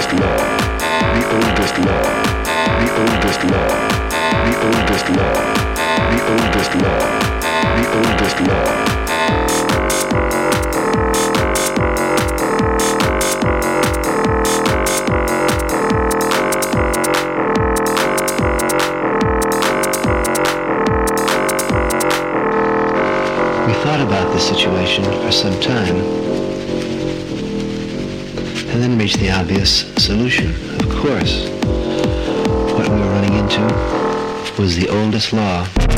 oldest law, the oldest law, the oldest law, the oldest law, the oldest law, the oldest law. We thought about this situation for some time, and then reached the obvious solution. Of course, what we were running into was the oldest law